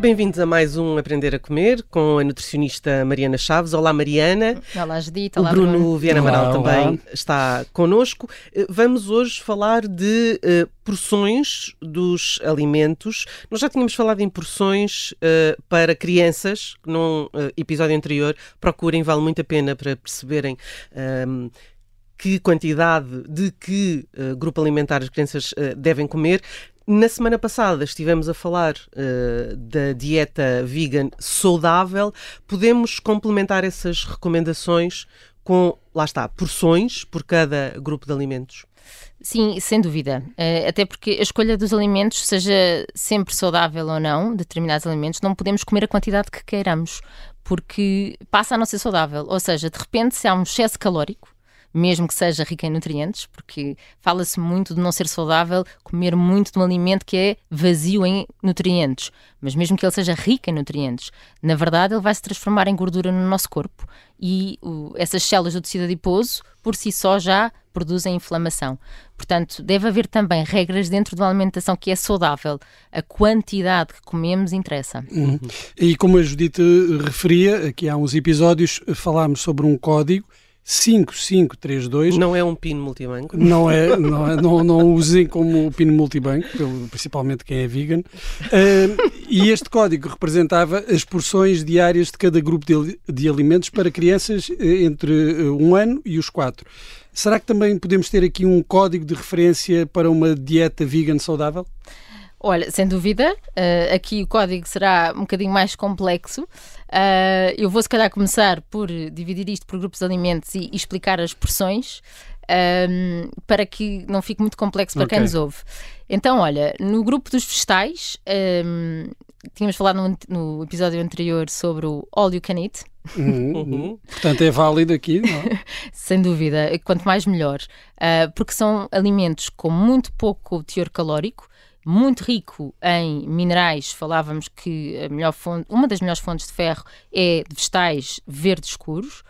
Bem-vindos a mais um Aprender a Comer com a nutricionista Mariana Chaves. Olá, Mariana. Olá, Judite. Olá, Bruno. Bruno Vieira Amaral também está connosco. Vamos hoje falar de porções dos alimentos. Nós já tínhamos falado em porções para crianças num episódio anterior. Procurem, vale muito a pena para perceberem que quantidade de que grupo alimentar as crianças devem comer. Na semana passada estivemos a falar da dieta vegan saudável. Podemos complementar essas recomendações com, lá está, porções por cada grupo de alimentos? Sim, sem dúvida. Até porque a escolha dos alimentos, seja sempre saudável ou não, determinados alimentos, não podemos comer a quantidade que queiramos, porque passa a não ser saudável. Ou seja, de repente, se há um excesso calórico, mesmo que seja rico em nutrientes, porque fala-se muito de não ser saudável comer muito de um alimento que é vazio em nutrientes, mas mesmo que ele seja rico em nutrientes, na verdade ele vai se transformar em gordura no nosso corpo e essas células do tecido adiposo por si só já produzem inflamação. Portanto, deve haver também regras dentro de uma alimentação que é saudável. A quantidade que comemos interessa. E como a Judite referia, aqui há uns episódios falámos sobre um código 5532. Não é um pino multibanco? Não usem como pino multibanco, principalmente quem é vegan. E este código representava as porções diárias de cada grupo de alimentos para crianças entre 1 ano e os 4. Será que também podemos ter aqui um código de referência para uma dieta vegan saudável? Olha, sem dúvida, aqui o código será um bocadinho mais complexo. Eu vou se calhar começar por dividir isto por grupos de alimentos e explicar as porções, para que não fique muito complexo para quem nos ouve. Então, olha, no grupo dos vegetais, tínhamos falado no episódio anterior sobre o all you can eat. Portanto, é válido aqui, não é? Sem dúvida, quanto mais melhor, porque são alimentos com muito pouco teor calórico, muito rico em minerais. Falávamos que uma das melhores fontes de ferro é de vegetais verdes escuros,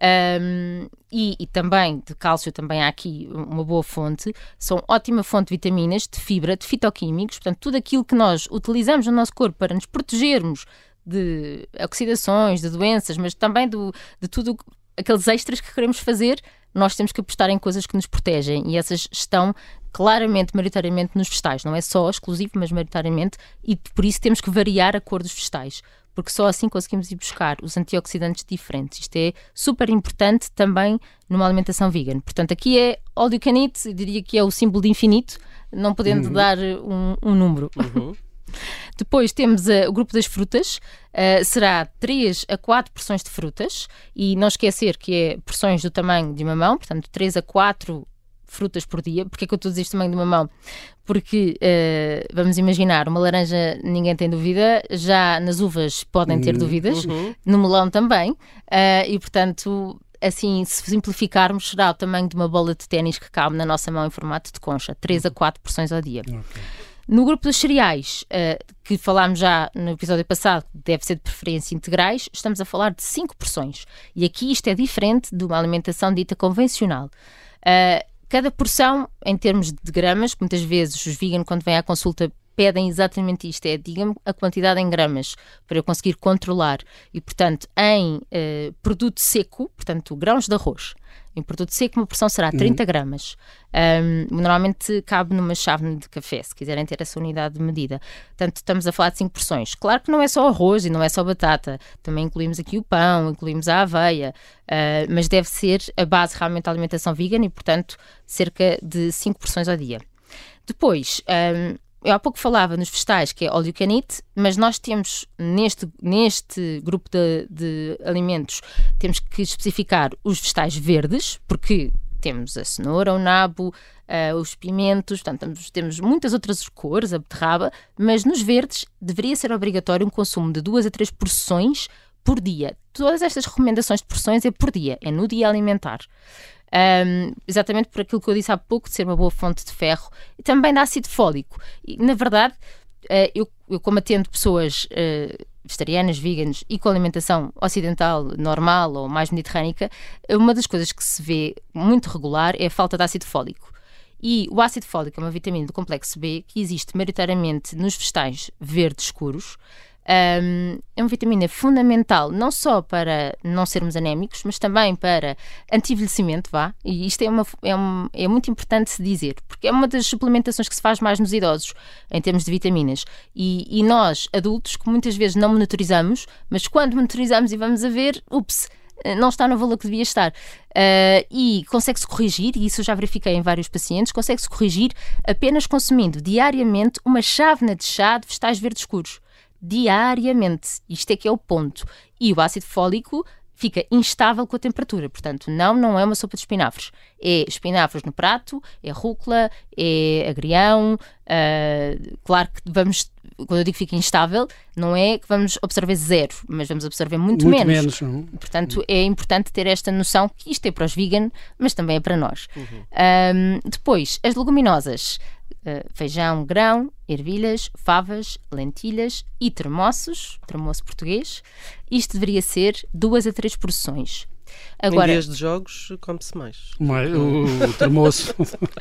e também de cálcio, também há aqui uma boa fonte. São ótima fonte de vitaminas, de fibra, de fitoquímicos, portanto tudo aquilo que nós utilizamos no nosso corpo para nos protegermos de oxidações, de doenças, mas também de tudo aqueles extras que queremos fazer, nós temos que apostar em coisas que nos protegem, e essas estão claramente, maioritariamente nos vegetais. Não é só exclusivo, mas maioritariamente, e por isso temos que variar a cor dos vegetais, porque só assim conseguimos ir buscar os antioxidantes diferentes. Isto é super importante também numa alimentação vegan. Portanto, aqui é all you can eat, eu diria que é o símbolo de infinito, não podendo dar um número. Depois temos o grupo das frutas, será 3 a 4 porções de frutas, e não esquecer que é porções do tamanho de uma mão, portanto 3 a 4 frutas por dia. Porquê é que eu estou a dizer isto tamanho de uma mão? Porque, vamos imaginar, uma laranja ninguém tem dúvida, já nas uvas podem ter dúvidas, no melão também, e portanto, assim, se simplificarmos, será o tamanho de uma bola de ténis que cabe na nossa mão em formato de concha, 3 a 4 porções ao dia. No grupo dos cereais, que falámos já no episódio passado, deve ser de preferência integrais, estamos a falar de 5 porções. E aqui isto é diferente de uma alimentação dita convencional. Cada porção, em termos de gramas, que muitas vezes os veganos, quando vêm à consulta, pedem exatamente isto, diga-me a quantidade em gramas, para eu conseguir controlar. E, portanto, em produto seco, portanto, grãos de arroz, em produto seco uma porção será 30 gramas. Normalmente cabe numa chávena de café, se quiserem ter essa unidade de medida. Portanto, estamos a falar de 5 porções. Claro que não é só arroz e não é só batata. Também incluímos aqui o pão, incluímos a aveia, mas deve ser a base realmente da alimentação vegan e, portanto, cerca de 5 porções ao dia. Depois, eu há pouco falava nos vegetais, que é all you can eat, mas nós temos neste grupo de alimentos, temos que especificar os vegetais verdes, porque temos a cenoura, o nabo, os pimentos, portanto temos muitas outras cores, a beterraba, mas nos verdes deveria ser obrigatório um consumo de 2 a 3 porções por dia. Todas estas recomendações de porções é por dia, é no dia alimentar. Exatamente por aquilo que eu disse há pouco, de ser uma boa fonte de ferro e também de ácido fólico. E, na verdade, eu como atendo pessoas vegetarianas, veganas e com alimentação ocidental, normal ou mais mediterrânica, uma das coisas que se vê muito regular é a falta de ácido fólico. E o ácido fólico é uma vitamina do complexo B que existe maioritariamente nos vegetais verdes escuros, É uma vitamina fundamental, não só para não sermos anémicos, mas também para anti-envelhecimento, e isto é muito importante se dizer, porque é uma das suplementações que se faz mais nos idosos, em termos de vitaminas, e nós, adultos, que muitas vezes não monitorizamos, mas quando monitorizamos e vamos a ver, não está no valor que devia estar. E consegue-se corrigir, e isso eu já verifiquei em vários pacientes, consegue-se corrigir apenas consumindo diariamente uma chávena de chá de vegetais verdes escuros. Diariamente. Isto é que é o ponto. E o ácido fólico fica instável com a temperatura. Portanto, não é uma sopa de espinafres. É espinafres no prato, é rúcula, é agrião. Claro que quando eu digo que fica instável, não é que vamos absorver zero, mas vamos absorver muito menos. Portanto, é importante ter esta noção que isto é para os vegan, mas também é para nós. Depois, as leguminosas. Feijão, grão, ervilhas, favas, lentilhas e termoço português. Isto deveria ser 2 a 3 porções. Agora, em dias de jogos, come-se mais. O termoço.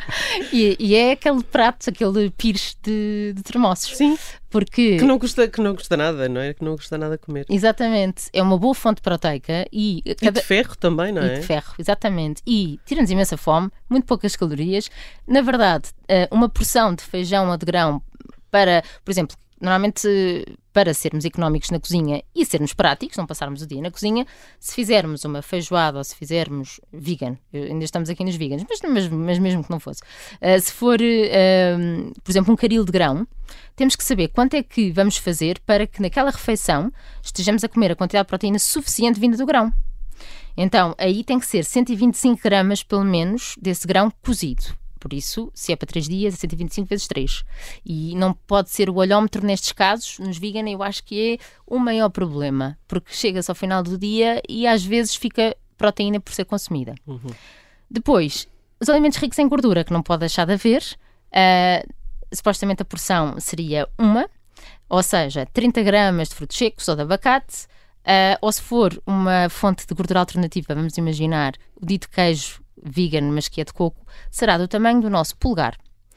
e é aquele prato, aquele pires de termoços. Sim. Porque... Que não custa nada, não é? Que não custa nada comer. Exatamente. É uma boa fonte proteica. E de ferro também, não é? E de ferro, exatamente. E tira-nos imensa fome, muito poucas calorias. Na verdade, uma porção de feijão ou de grão para, por exemplo, normalmente para sermos económicos na cozinha e sermos práticos, não passarmos o dia na cozinha, se fizermos uma feijoada ou se fizermos vegan, ainda estamos aqui nos veganos, mas mesmo que não fosse, se for, por exemplo, um caril de grão, temos que saber quanto é que vamos fazer para que naquela refeição estejamos a comer a quantidade de proteína suficiente vinda do grão. Então, aí tem que ser 125 gramas, pelo menos, desse grão cozido. Por isso, se é para 3 dias, é 125 vezes 3. E não pode ser o olhómetro nestes casos. Nos vegan, eu acho que é o maior problema. Porque chega-se ao final do dia e às vezes fica proteína por ser consumida. Depois, os alimentos ricos em gordura, que não pode deixar de haver. Supostamente a porção seria ou seja, 30 gramas de frutos secos ou de abacate. Ou se for uma fonte de gordura alternativa, vamos imaginar o dito queijo vegan, mas que é de coco, será do tamanho do nosso polegar.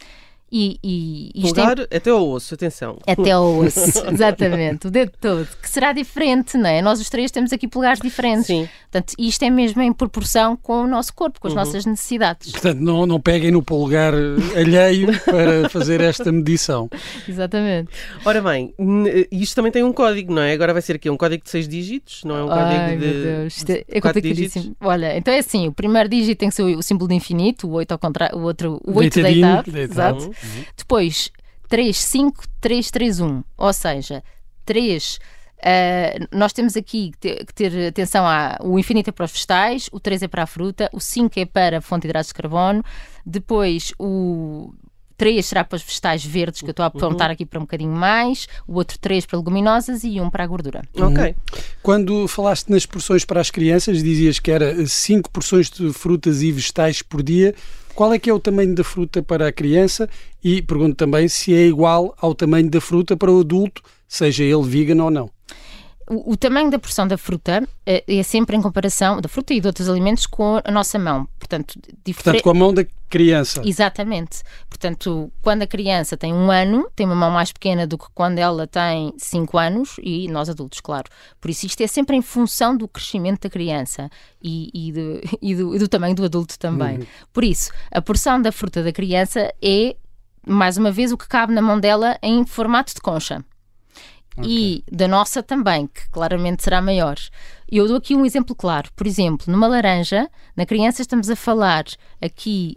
Polegar até ao osso, atenção. Até ao osso, exatamente, o dedo todo, que será diferente, não é? Nós os três temos aqui polegares diferentes. Sim. Portanto, isto é mesmo em proporção com o nosso corpo, com as nossas necessidades. Portanto, não peguem no polegar alheio para fazer esta medição. Exatamente. Ora bem, isto também tem um código, não é? Agora vai ser aqui um código de 6 dígitos, não é um código de... Meu Deus, isto é complicadíssimo. Olha, então é assim, o primeiro dígito tem que ser o símbolo de infinito, o 8 ao contrário, o outro, o 8 deitado. Exato. Depois, 3, 5, 3, 3, 1. Ou seja, 3, nós temos aqui que ter atenção o infinito é para os vegetais, o 3 é para a fruta, o 5 é para a fonte de hidratos de carbono, depois o 3 será para os vegetais verdes, que eu estou a apontar aqui para um bocadinho mais, o outro 3 para leguminosas e 1 para a gordura. Ok. Quando falaste nas porções para as crianças, dizias que era 5 porções de frutas e vegetais por dia. Qual é que é o tamanho da fruta para a criança? E pergunto também se é igual ao tamanho da fruta para o adulto, seja ele vegan ou não. O tamanho da porção da fruta é sempre em comparação da fruta e de outros alimentos com a nossa mão. Portanto, com a mão da criança. Exatamente. Portanto, quando a criança tem 1 ano, tem uma mão mais pequena do que quando ela tem 5 anos e nós adultos, claro. Por isso isto é sempre em função do crescimento da criança e do tamanho do adulto também. Por isso, a porção da fruta da criança é, mais uma vez, o que cabe na mão dela em formato de concha. Okay. E da nossa também, que claramente será maior. Eu dou aqui um exemplo claro. Por exemplo, numa laranja, na criança estamos a falar aqui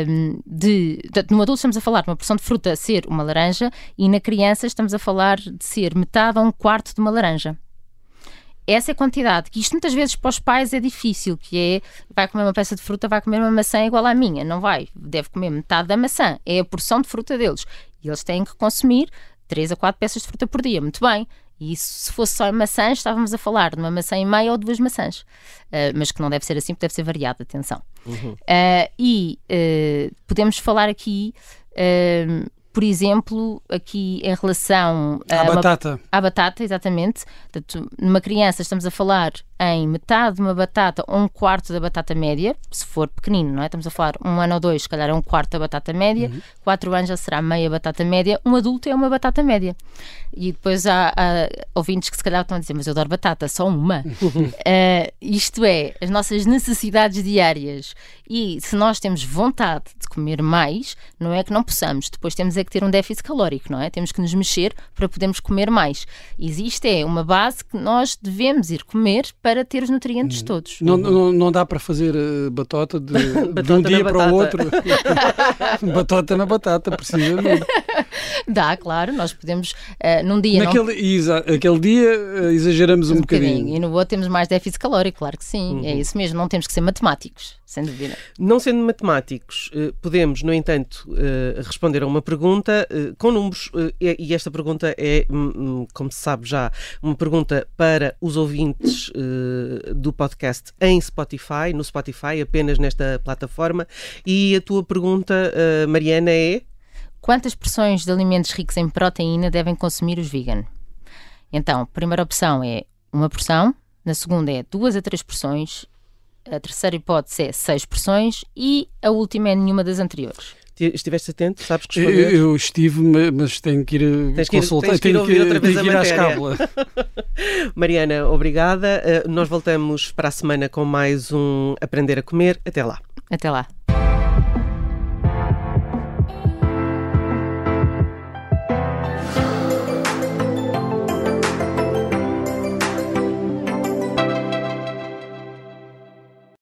no adulto estamos a falar de uma porção de fruta ser uma laranja e na criança estamos a falar de ser metade a 1/4 de uma laranja. Essa é a quantidade, que isto muitas vezes para os pais é difícil, que é, vai comer uma peça de fruta, vai comer uma maçã igual à minha. Não vai, deve comer metade da maçã. É a porção de fruta deles. E eles têm que consumir 3 a 4 peças de fruta por dia, muito bem. E isso, se fosse só em maçãs, estávamos a falar de uma maçã e meia ou 2 maçãs. Mas que não deve ser assim, porque deve ser variado, atenção. Podemos falar aqui, por exemplo, aqui em relação à batata. À batata, exatamente. Portanto, numa criança estamos a falar em metade de uma batata ou um quarto da batata média, se for pequenino, não é? Estamos a falar 1 ano ou 2, se calhar é um quarto da batata média, 4 anos já será meia batata média, um adulto é uma batata média. E depois há ouvintes que se calhar estão a dizer, mas eu adoro batata, só uma. Isto é, as nossas necessidades diárias. E se nós temos vontade de comer mais, não é que não possamos, depois temos é que ter um déficit calórico, não é? Temos que nos mexer para podermos comer mais. Existe uma base que nós devemos ir comer para ter os nutrientes todos. Não dá para fazer batota de um dia para o outro. Batota na batata, precisamente. Dá, claro, nós podemos num dia... Aquele dia exageramos um bocadinho. E no outro temos mais déficit calórico, claro que sim. É isso mesmo, não temos que ser matemáticos, sem dúvida. Não sendo matemáticos, podemos, no entanto, responder a uma pergunta com números, e esta pergunta é, como se sabe já, uma pergunta para os ouvintes do podcast em Spotify, no Spotify, apenas nesta plataforma. E a tua pergunta, Mariana, é... Quantas porções de alimentos ricos em proteína devem consumir os vegan? Então, a primeira opção é 1 porção, na segunda é 2 a 3 porções, a terceira hipótese é 6 porções e a última é nenhuma das anteriores. Estiveste atento? Sabes que responder? Eu estive, mas tenho que ir consultar, tenho que ir à escábula. Mariana, obrigada. Nós voltamos para a semana com mais um Aprender a Comer. Até lá. Até lá.